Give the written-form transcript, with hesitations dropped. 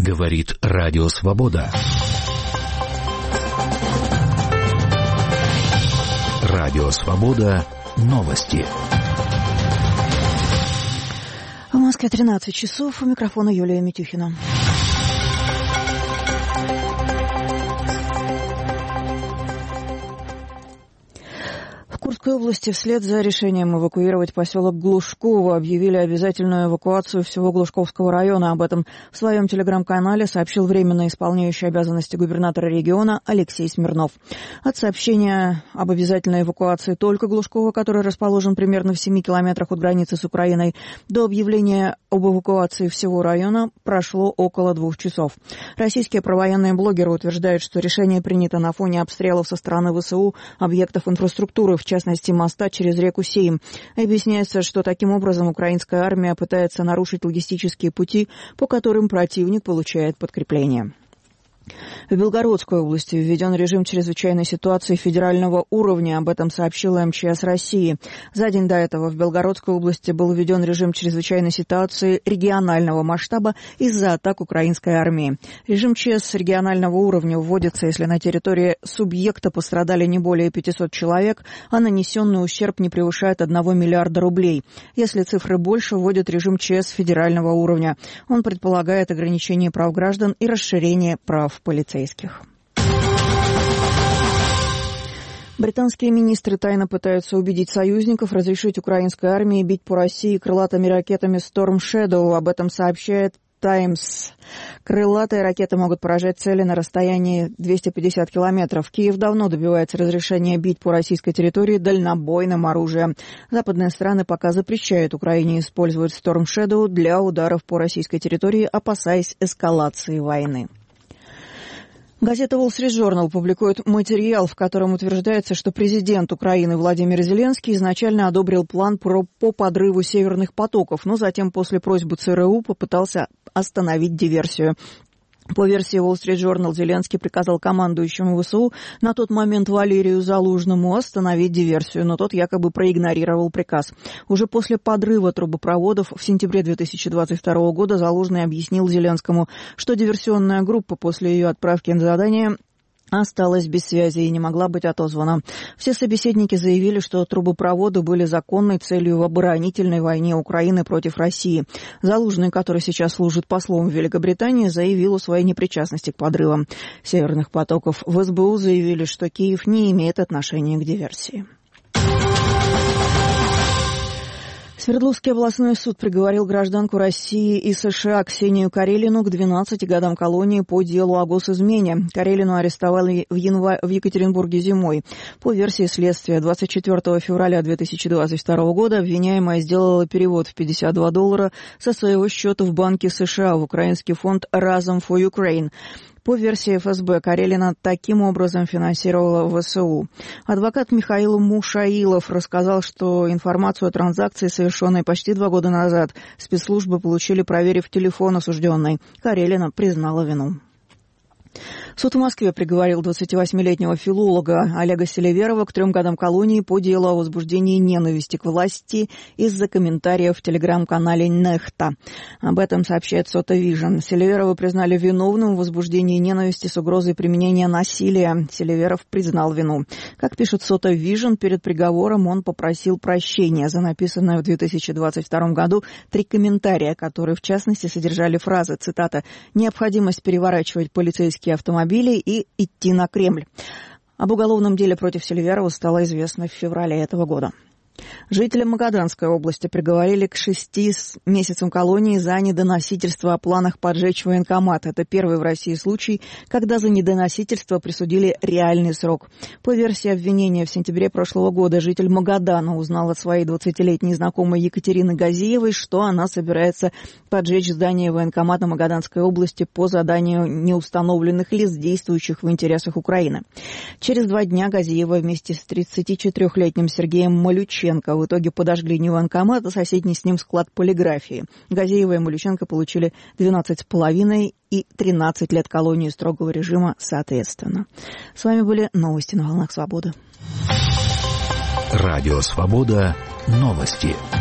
Говорит Радио Свобода. Радио Свобода. Новости. В Москве 13 часов. У микрофона Юлия Митюхина. В Курской области вслед за решением эвакуировать поселок Глушково объявили обязательную эвакуацию всего Глушковского района. Об этом в своем телеграм-канале сообщил временно исполняющий обязанности губернатора региона Алексей Смирнов. От сообщения об обязательной эвакуации только Глушкова, который расположен примерно в 7 километрах от границы с Украиной, до объявления об эвакуации всего района прошло около 2 часов. Российские провоенные блогеры утверждают, что решение принято на фоне обстрелов со стороны ВСУ объектов инфраструктуры, в частности моста через реку Сейм. Объясняется, что таким образом украинская армия пытается нарушить логистические пути, по которым противник получает подкрепление. В Белгородской области введен режим чрезвычайной ситуации федерального уровня. Об этом сообщила МЧС России. За день до этого в Белгородской области был введен режим чрезвычайной ситуации регионального масштаба из-за атак украинской армии. Режим ЧС регионального уровня вводится, если на территории субъекта пострадали не более 500 человек, а нанесенный ущерб не превышает 1 миллиарда рублей. Если цифры больше, вводит режим ЧС федерального уровня. Он предполагает ограничение прав граждан и расширение прав полицейских. Британские министры тайно пытаются убедить союзников разрешить украинской армии бить по России крылатыми ракетами Storm Shadow. Об этом сообщает Times. Крылатые ракеты могут поражать цели на расстоянии 250 километров. Киев давно добивается разрешения бить по российской территории дальнобойным оружием. Западные страны пока запрещают Украине использовать Storm Shadow для ударов по российской территории, опасаясь эскалации войны. Газета Wall Street Journal публикует материал, в котором утверждается, что президент Украины Владимир Зеленский изначально одобрил план по подрыву северных потоков, но затем после просьбы ЦРУ попытался остановить диверсию. По версии Wall Street Journal, Зеленский приказал командующему ВСУ на тот момент Валерию Залужному остановить диверсию, но тот якобы проигнорировал приказ. Уже после подрыва трубопроводов в сентябре 2022 года Залужный объяснил Зеленскому, что диверсионная группа после ее отправки на задание осталась без связи и не могла быть отозвана. Все собеседники заявили, что трубопроводы были законной целью в оборонительной войне Украины против России. Залужный, который сейчас служит послом в Великобритании, заявил о своей непричастности к подрывам северных потоков. В СБУ заявили, что Киев не имеет отношения к диверсии. Свердловский областной суд приговорил гражданку России и США Ксению Карелину к 12 годам колонии по делу о госизмене. Карелину арестовали в Екатеринбурге зимой. По версии следствия, 24 февраля 2022 года обвиняемая сделала перевод в $52 со своего счета в банке США в украинский фонд «Разом for Ukraine». По версии ФСБ, Карелина таким образом финансировала ВСУ. Адвокат Михаил Мушаилов рассказал, что информацию о транзакции, совершенной почти 2 года назад, спецслужбы получили, проверив телефон осужденной. Карелина признала вину. Суд в Москве приговорил 28-летнего филолога Олега Селиверова к 3 годам колонии по делу о возбуждении ненависти к власти из-за комментариев в телеграм-канале «Нехта». Об этом сообщает Сота Вижн. Селиверова признали виновным в возбуждении ненависти с угрозой применения насилия. Селиверов признал вину. Как пишет Сота Вижн, перед приговором он попросил прощения за написанное в 2022 году 3 комментария, которые в частности содержали фразы, цитата, «необходимость переворачивать полицейские автомобили и идти на Кремль». Об уголовном деле против Селиверова стало известно в феврале этого года. Жителя Магаданской области приговорили к 6 месяцам колонии за недоносительство о планах поджечь военкомат. Это первый в России случай, когда за недоносительство присудили реальный срок. По версии обвинения, в сентябре прошлого года житель Магадана узнал от своей 20-летней знакомой Екатерины Газиевой, что она собирается поджечь здание военкомата Магаданской области по заданию неустановленных лиц, действующих в интересах Украины. Через 2 дня Газиева вместе с 34-летним Сергеем Малюченко в итоге подожгли не военкомат, а соседний с ним склад полиграфии. Газиева и Малюченко получили 12,5 и 13 лет колонии строгого режима соответственно. С вами были новости на волнах Свободы. Радио Свобода. Новости.